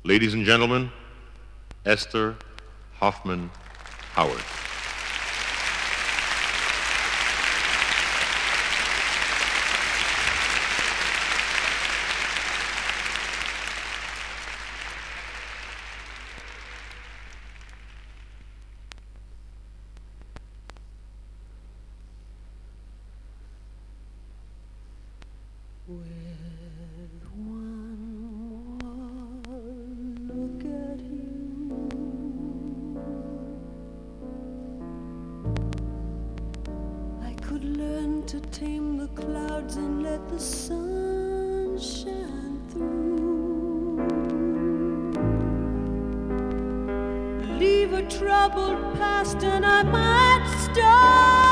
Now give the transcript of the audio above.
Ladies and gentlemen, Esther Hoffman Howard. With one more look at you, I could learn to tame the clouds and let the sun shine through. Leave a troubled past and I might start